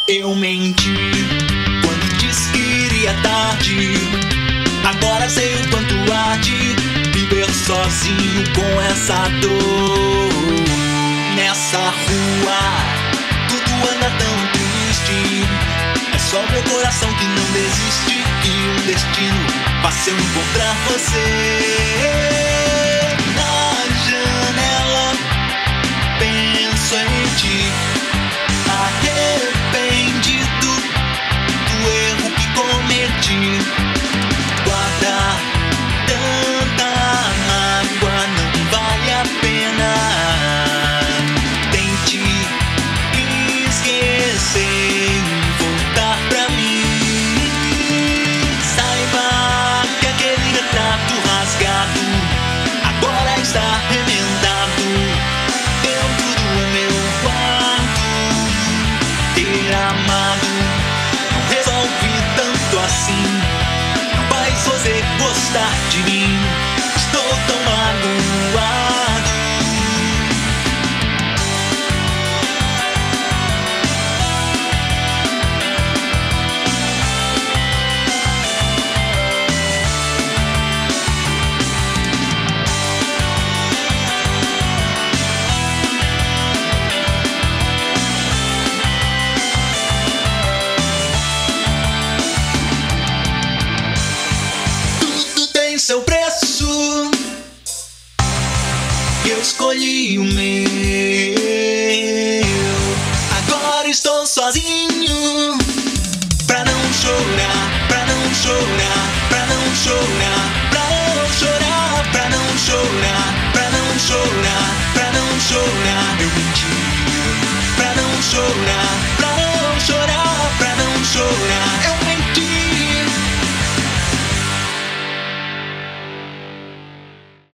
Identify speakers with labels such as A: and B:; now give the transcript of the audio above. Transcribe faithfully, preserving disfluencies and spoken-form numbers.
A: Eu menti quando disse que iria tarde. Agora sei o quanto arde viver sozinho com essa dor. Nessa rua tudo anda tão triste. É só meu coração que não desiste. E um destino faz eu encontrar você. Na janela penso em ti, arrependido do erro que cometi. Guardar tanta mágoa não vale a pena. Tente esquecer e voltar pra mim. Saiba que aquele retrato rasgado agora está remendado dentro do meu quarto. Ter amado não resolve tanto assim. Não faz você gostar de mim. Estou tão magoado. Tudo tem seu preço. Eu escolhi o meu. Agora estou sozinho. Pra não chorar, pra não chorar, pra não chorar, pra não chorar, pra não chorar, pra não chorar, pra não chorar. Eu menti pra não chorar.